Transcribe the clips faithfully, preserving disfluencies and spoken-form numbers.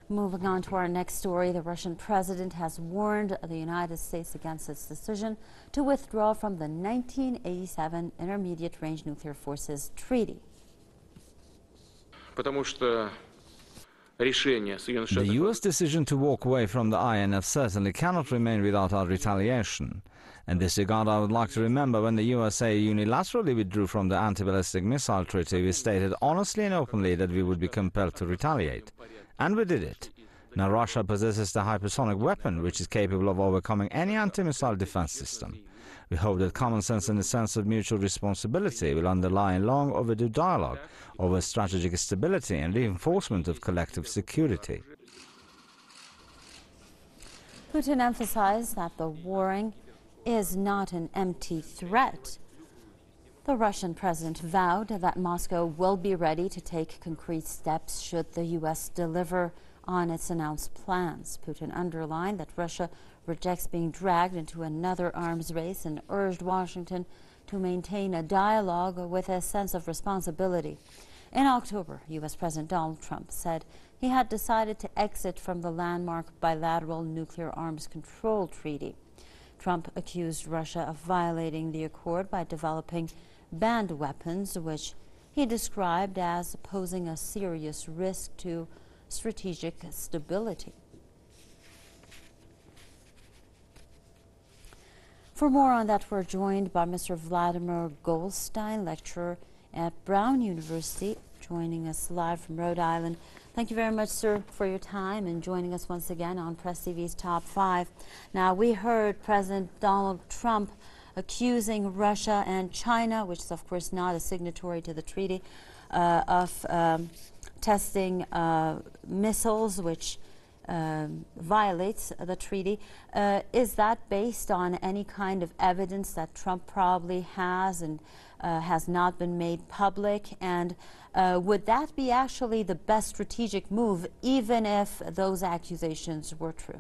Moving on to our next story, the Russian president has warned the United States against its decision to withdraw from the nineteen eighty-seven Intermediate-Range Nuclear Forces Treaty. The U S decision to walk away from the I N F certainly cannot remain without our retaliation. In this regard, I would like to remember when the U S A unilaterally withdrew from the anti-ballistic missile treaty, we stated honestly and openly that we would be compelled to retaliate. And we did it. Now Russia possesses the hypersonic weapon, which is capable of overcoming any anti-missile defense system. We hope that common sense and a sense of mutual responsibility will underlie a long overdue dialogue over strategic stability and reinforcement of collective security. Putin emphasized that the warring is not an empty threat. The Russian president vowed that Moscow will be ready to take concrete steps should the U S deliver on its announced plans. Putin underlined that Russia rejects being dragged into another arms race and urged Washington to maintain a dialogue with a sense of responsibility. In October, U S President Donald Trump said he had decided to exit from the landmark bilateral nuclear arms control treaty. Trump accused Russia of violating the accord by developing banned weapons, which he described as posing a serious risk to strategic stability. For more on that, we're joined by Mister Vladimir Goldstein, lecturer at Brown University, joining us live from Rhode Island. Thank you very much, sir, for your time and joining us once again on Press T V's Top five. Now, we heard President Donald Trump accusing Russia and China, which is, of course, not a signatory to the treaty, uh, of um, testing uh, missiles, which um, violates the treaty. Uh, is that based on any kind of evidence that Trump probably has and uh, has not been made public? And uh, would that be actually the best strategic move, even if those accusations were true?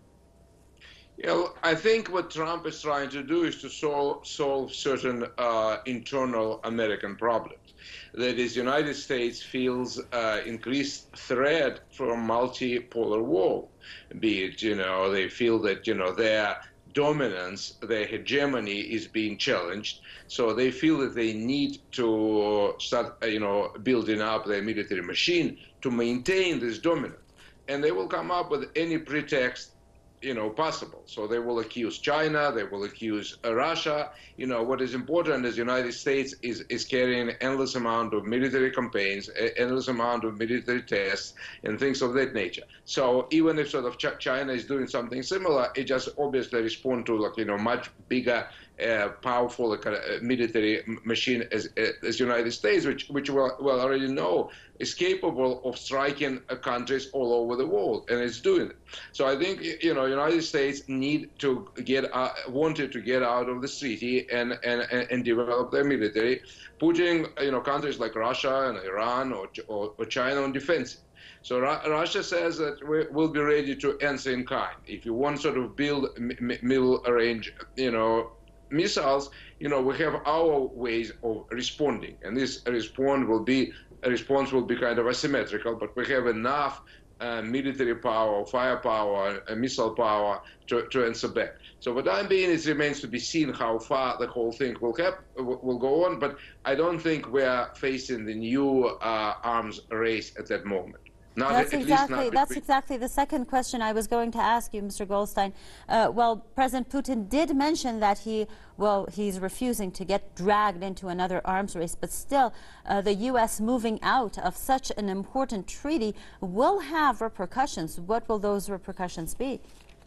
Yeah, well, I think what Trump is trying to do is to solve, solve certain uh, internal American problems. That is, the United States feels uh, increased threat from multipolar world. Be it, you know, they feel that, you know, their dominance, their hegemony is being challenged. So they feel that they need to start, you know, building up their military machine to maintain this dominance. And they will come up with any pretext, you know, possible. So they will accuse China, they will accuse uh, Russia. You know, what is important is the United States is, is carrying an endless amount of military campaigns, an endless amount of military tests, and things of that nature. So even if sort of Ch China is doing something similar, it just obviously responds to, like, you know, much bigger, uh, powerful like, uh, military machine as, as United States, which, which we well, well already know is capable of striking uh, countries all over the world, and it's doing it. So I think, you know, United States need to get uh, wanted to get out of the treaty and, and and develop their military, putting, you know, countries like Russia and Iran or or, or China on defensive. So Ru Russia says that we will be ready to answer in kind. If you want sort of build middle range, you know, missiles, you know, we have our ways of responding, and this response will be a response will be kind of asymmetrical, but we have enough uh, military power, firepower, and missile power to, to answer back. So for the time being, it remains to be seen how far the whole thing will have, will go on, but I don't think we are facing the new uh, arms race at that moment. Not that's at exactly least not that's exactly the second question I was going to ask you, Mister Goldstein. Uh, well, President Putin did mention that he, well, he's refusing to get dragged into another arms race, but still, uh, the U S moving out of such an important treaty will have repercussions. What will those repercussions be?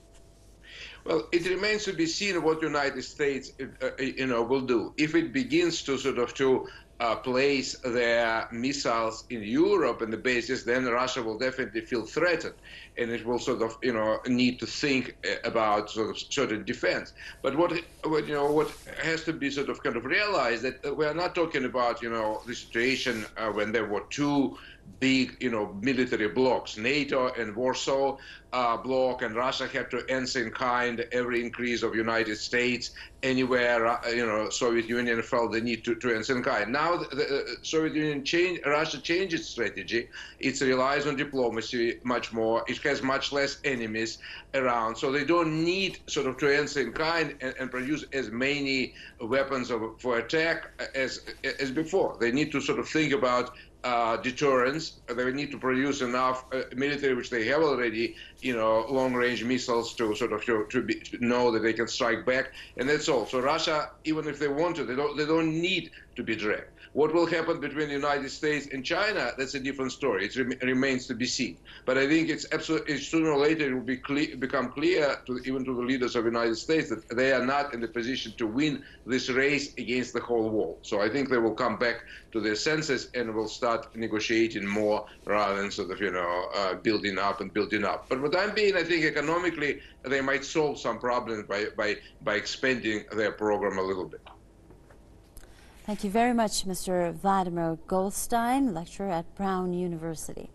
Well, it remains to be seen what the United States, uh, you know, will do. If it begins to sort of to uh, place their missiles in Europe and the bases, then Russia will definitely feel threatened, and it will sort of, you know, need to think about sort of certain defense. But what, what you know, what has to be sort of kind of realized that we are not talking about, you know, the situation uh, when there were two big, you know, military blocs, NATO and Warsaw uh, bloc, and Russia had to answer in kind every increase of United States anywhere, uh, you know, Soviet Union felt the need to, to answer in kind. Now the, the uh, Soviet Union changed, Russia changed its strategy. It relies on diplomacy much more. It has much less enemies around, so they don't need sort of to answer in kind and, and produce as many weapons of, for attack as as before. They need to sort of think about Uh, deterrence. They need to produce enough uh, military, which they have already, you know, long-range missiles to sort of to, to, be, to know that they can strike back, and that's all. So Russia, even if they want to, they don't they don't need to be dragged. What will happen between the United States and China? That's a different story. It rem remains to be seen. But I think it's absolutely sooner or later it will be clear, become clear to even to the leaders of the United States that they are not in the position to win this race against the whole world. So I think they will come back to their senses and will start negotiating more rather than sort of, you know, uh, building up and building up. But what I'm being, I think economically, they might solve some problems by, by, by expanding their program a little bit. Thank you very much, Mister Vladimir Goldstein, lecturer at Brown University.